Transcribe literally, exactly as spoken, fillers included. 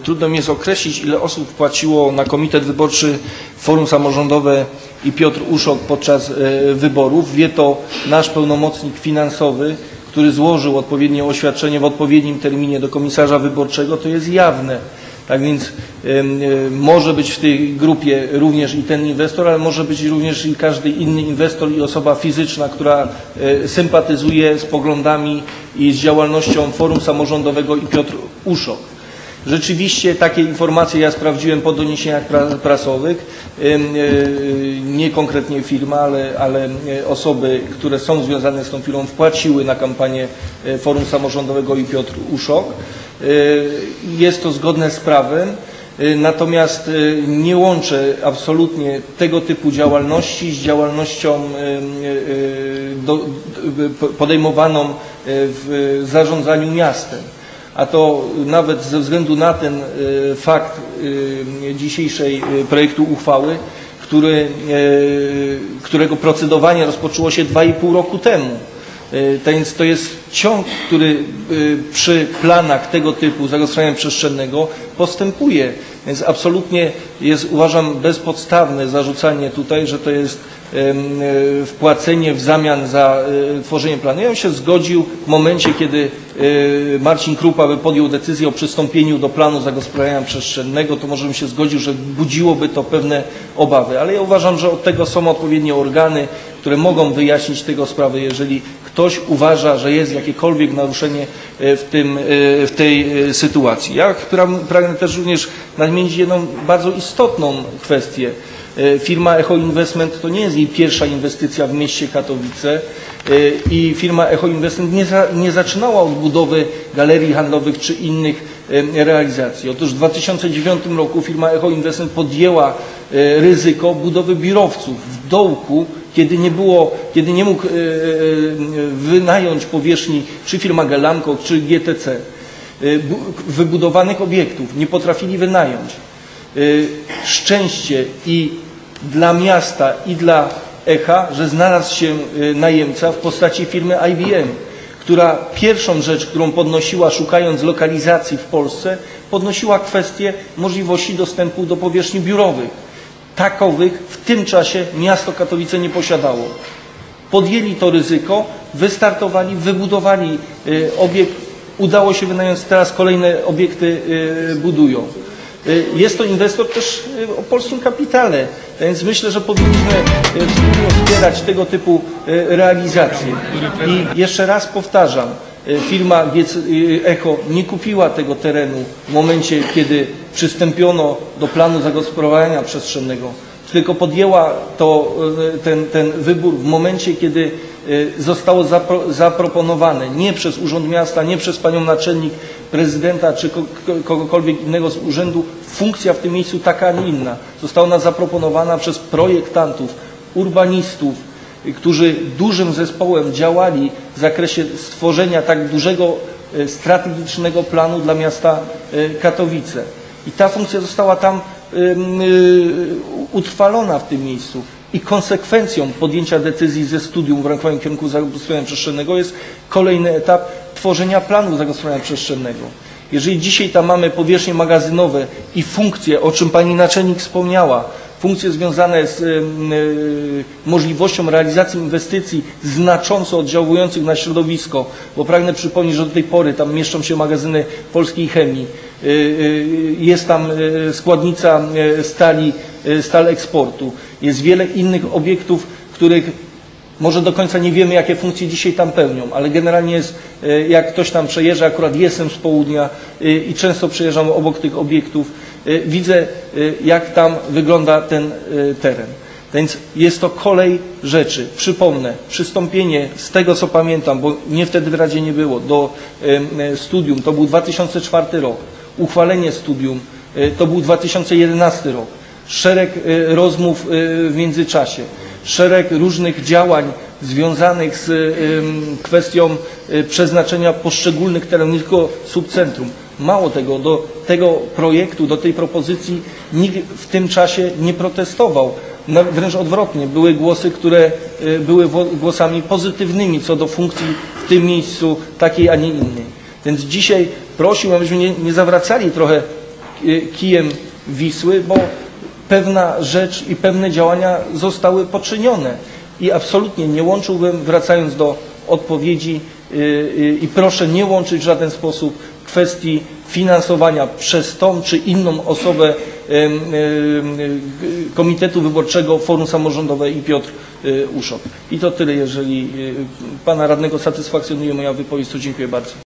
trudno mi jest określić, ile osób wpłaciło na komitet wyborczy Forum Samorządowe i Piotr Uszok podczas wyborów. Wie to nasz pełnomocnik finansowy, który złożył odpowiednie oświadczenie w odpowiednim terminie do komisarza wyborczego. To jest jawne. Tak więc y, y, może być w tej grupie również i ten inwestor, ale może być również i każdy inny inwestor i osoba fizyczna, która y, sympatyzuje z poglądami i z działalnością Forum Samorządowego i Piotr Uszok. Rzeczywiście takie informacje ja sprawdziłem po doniesieniach prasowych, nie konkretnie firma, ale, ale osoby, które są związane z tą firmą, wpłaciły na kampanię Forum Samorządowego i Piotr Uszok. Jest to zgodne z prawem, natomiast nie łączę absolutnie tego typu działalności z działalnością do, podejmowaną w zarządzaniu miastem. A to nawet ze względu na ten y, fakt y, dzisiejszej y, projektu uchwały, który, y, którego procedowanie rozpoczęło się dwa i pół roku temu. Y, więc to jest ciąg, który y, przy planach tego typu zagospodarowania przestrzennego postępuje. Więc absolutnie jest, uważam, bezpodstawne zarzucanie tutaj, że to jest y, wpłacenie w zamian za y, tworzenie planu. Ja bym się zgodził w momencie, kiedy y, Marcin Krupa by podjął decyzję o przystąpieniu do planu zagospodarowania przestrzennego, to może bym się zgodził, że budziłoby to pewne obawy. Ale ja uważam, że od tego są odpowiednie organy, które mogą wyjaśnić tego sprawę, jeżeli ktoś uważa, że jest jakiekolwiek naruszenie w, tym, w tej sytuacji. Ja pragnę też również nadmienić jedną bardzo istotną kwestię. Firma Echo Investment to nie jest jej pierwsza inwestycja w mieście Katowice i firma Echo Investment nie, za, nie zaczynała od budowy galerii handlowych czy innych realizacji. Otóż w dwa tysiące dziewiątym roku firma Echo Investment podjęła ryzyko budowy biurowców w dołku, kiedy nie było, kiedy nie mógł wynająć powierzchni czy firma Gelamco, czy G T C. Wybudowanych obiektów nie potrafili wynająć. Szczęście i dla miasta, i dla Echa, że znalazł się najemca w postaci firmy I B M, która pierwszą rzecz, którą podnosiła, szukając lokalizacji w Polsce, podnosiła kwestię możliwości dostępu do powierzchni biurowych. Takowych w tym czasie miasto Katowice nie posiadało. Podjęli to ryzyko, wystartowali, wybudowali obiekt, udało się wynająć, teraz kolejne obiekty budują. Jest to inwestor też o polskim kapitale, więc myślę, że powinniśmy wspólnie wspierać tego typu realizacje. I jeszcze raz powtarzam, firma Echo nie kupiła tego terenu w momencie, kiedy przystąpiono do planu zagospodarowania przestrzennego, tylko podjęła to, ten, ten wybór w momencie, kiedy zostało zapro, zaproponowane nie przez Urząd Miasta, nie przez panią naczelnik prezydenta czy kogokolwiek innego z urzędu funkcja w tym miejscu taka, a nie inna. Została ona zaproponowana przez projektantów, urbanistów, którzy dużym zespołem działali w zakresie stworzenia tak dużego strategicznego planu dla miasta Katowice. I ta funkcja została tam utrwalona w tym miejscu. I konsekwencją podjęcia decyzji ze studium w rankowym kierunku zagospodarowania przestrzennego jest kolejny etap tworzenia planu zagospodarowania przestrzennego. Jeżeli dzisiaj tam mamy powierzchnie magazynowe i funkcje, o czym pani naczelnik wspomniała, funkcje związane z y, y, możliwością realizacji inwestycji znacząco oddziałujących na środowisko, bo pragnę przypomnieć, że do tej pory tam mieszczą się magazyny polskiej chemii, y, y, jest tam y, składnica y, stali, y, stal eksportu, jest wiele innych obiektów, których może do końca nie wiemy, jakie funkcje dzisiaj tam pełnią, ale generalnie jest, jak ktoś tam przejeżdża, akurat jestem z południa i często przejeżdżam obok tych obiektów, widzę, jak tam wygląda ten teren. Więc jest to kolej rzeczy. Przypomnę, przystąpienie z tego, co pamiętam, bo mnie wtedy w Radzie nie było, do studium, to był dwa tysiące czwarty rok. Uchwalenie studium to był dwa tysiące jedenasty rok. Szereg rozmów w międzyczasie. Szereg różnych działań związanych z y, kwestią y, przeznaczenia poszczególnych terenów, nie tylko subcentrum. Mało tego, do tego projektu, do tej propozycji nikt w tym czasie nie protestował. No, wręcz odwrotnie, były głosy, które y, były głosami pozytywnymi co do funkcji w tym miejscu takiej, a nie innej. Więc dzisiaj prosiłbym, abyśmy nie, nie zawracali trochę kijem Wisły, bo pewna rzecz i pewne działania zostały poczynione i absolutnie nie łączyłbym, wracając do odpowiedzi, i proszę nie łączyć w żaden sposób kwestii finansowania przez tą czy inną osobę Komitetu Wyborczego Forum Samorządowe i Piotr Uszok. I to tyle, jeżeli pana radnego satysfakcjonuje moja wypowiedź, to dziękuję bardzo.